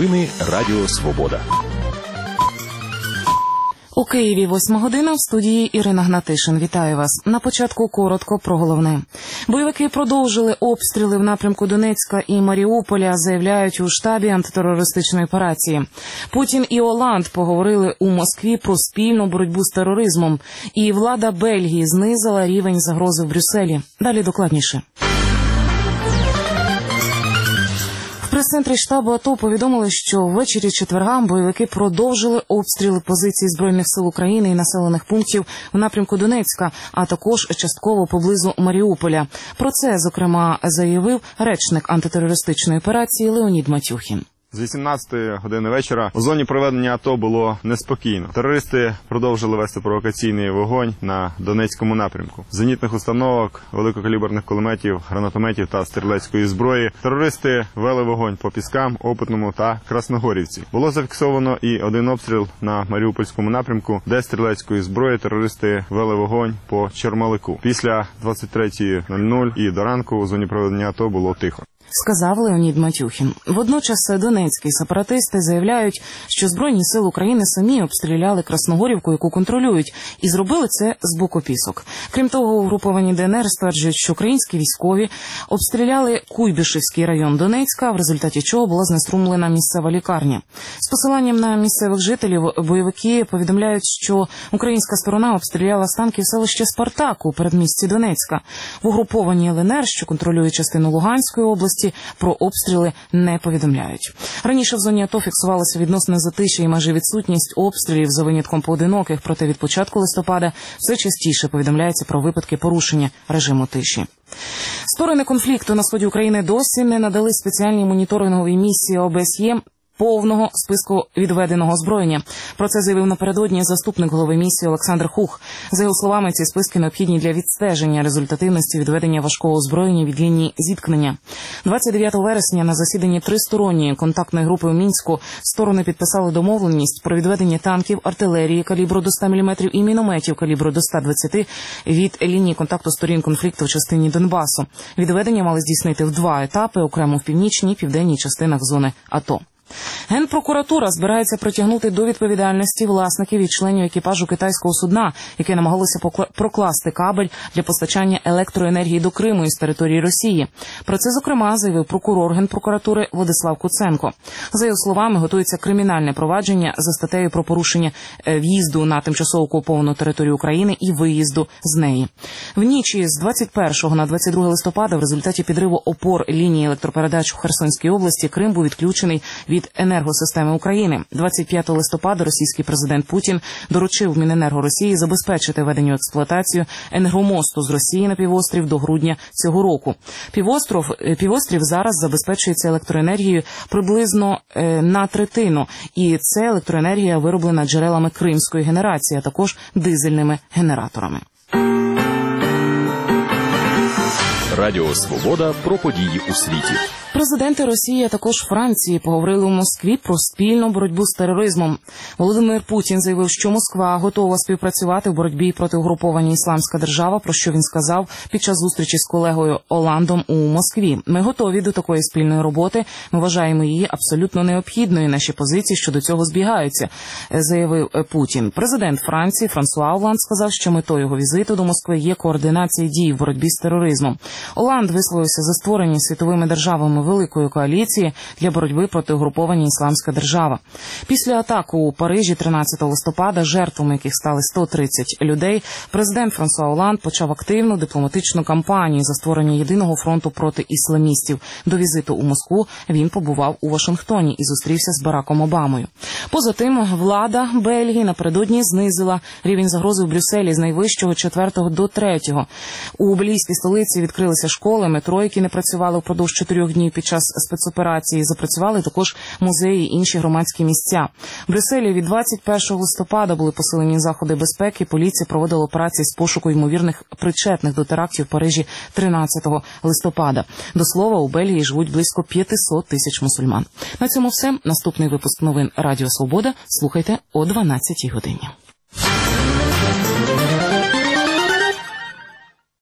Новини Радіо Свобода. У Києві 8 година, в студії Ірина Гнатишин. Вітаю вас. На початку коротко про головне. Бойовики продовжили обстріли в напрямку Донецька і Маріуполя, заявляють у штабі антитерористичної операції. Путін і Оланд поговорили у Москві про спільну боротьбу з тероризмом. І влада Бельгії знизила рівень загрози в Брюсселі. Далі докладніше. В прес-центрі штабу АТО повідомили, що ввечері четверга бойовики продовжили обстріли позицій Збройних сил України і населених пунктів у напрямку Донецька, а також частково поблизу Маріуполя. Про це, зокрема, заявив речник антитерористичної операції Леонід Матюхін. З 18 години вечора у зоні проведення АТО було неспокійно. Терористи продовжили вести провокаційний вогонь на Донецькому напрямку. З зенітних установок, великокаліберних кулеметів, гранатометів та стрілецької зброї терористи вели вогонь по Піскам, Опитному та Красногорівці. Було зафіксовано і один обстріл на Маріупольському напрямку, де стрілецької зброї терористи вели вогонь по Чермалику. Після 23:00 і до ранку у зоні проведення АТО було тихо, сказав Леонід Матюхін. Водночас донецькі сепаратисти заявляють, що Збройні сили України самі обстріляли Красногорівку, яку контролюють, і зробили це з боку Пісок. Крім того, угруповані ДНР стверджують, що українські військові обстріляли Куйбишевський район Донецька, в результаті чого була знеструмлена місцева лікарня. З посиланням на місцевих жителів бойовики повідомляють, що українська сторона обстріляла з танків селище Спартак у передмісті Донецька. В угрупованій ЛНР, що контролює частину Луганської області, про обстріли не повідомляють. Раніше в зоні АТО фіксувалося відносне затишя і майже відсутність обстрілів за винятком поодиноких, проте від початку листопада все частіше повідомляється про випадки порушення режиму тиші. Сторони конфлікту на сході України досі не надали спеціальній моніторинговій місії ОБСЄ повного списку відведеного озброєння. Про це заявив напередодні заступник голови місії Олександр Хух. За його словами, ці списки необхідні для відстеження результативності відведення важкого озброєння від лінії зіткнення. 29 вересня на засіданні тристоронньої контактної групи у Мінську сторони підписали домовленість про відведення танків, артилерії калібру до 100 мм і мінометів калібру до 120 від лінії контакту сторін конфлікту в частині Донбасу. Відведення мали здійснити в 2 етапи, окремо в північній і південній частинах зони АТО. Генпрокуратура збирається притягнути до відповідальності власників і членів екіпажу китайського судна, яке намагалося прокласти кабель для постачання електроенергії до Криму із території Росії. Про це, зокрема, заявив прокурор Генпрокуратури Владислав Куценко. За його словами, готується кримінальне провадження за статтею про порушення в'їзду на тимчасово окуповану територію України і виїзду з неї. В ніч з 21 на 22 листопада в результаті підриву опор лінії електропередач у Херсонській області Крим був відключений від енергосистеми України. 25 листопада російський президент Путін доручив Міненерго Росії забезпечити введення в експлуатацію енергомосту з Росії на півострів до грудня цього року. Півострів зараз забезпечується електроенергією приблизно на третину, і це електроенергія вироблена джерелами кримської генерації, а також дизельними генераторами. Радіо Свобода про події у світі. Президенти Росії, а також Франції поговорили у Москві про спільну боротьбу з тероризмом. Володимир Путін заявив, що Москва готова співпрацювати в боротьбі проти угруповання «Ісламська держава», про що він сказав під час зустрічі з колегою Оландом у Москві. «Ми готові до такої спільної роботи, ми вважаємо її абсолютно необхідною, наші позиції щодо цього збігаються», заявив Путін. Президент Франції Франсуа Оланд сказав, що метою його візиту до Москви є координація дій в боротьбі з тероризмом. Оланд висловився за створення світовими державами великої коаліції для боротьби проти угруповання «Ісламська держава». Після атаки у Парижі 13 листопада, жертвами яких стали 130 людей, президент Франсуа Оланд почав активну дипломатичну кампанію за створення єдиного фронту проти ісламістів. До візиту у Москву він побував у Вашингтоні і зустрівся з Бараком Обамою. Поза тим, влада Бельгії напередодні знизила рівень загрози в Брюсселі з найвищого 4 до 3. У бельгійській столиці відкрилися школи, метро, які не працювали впродовж 4 днів під час спецоперації. Запрацювали також музеї і інші громадські місця. В Брюсселі від 21 листопада були посилені заходи безпеки. Поліція проводила операції з пошуку ймовірних причетних до терактів в Парижі 13 листопада. До слова, у Бельгії живуть близько 500 тисяч мусульман. На цьому все. Наступний випуск новин Радіо Свобода слухайте о 12 годині.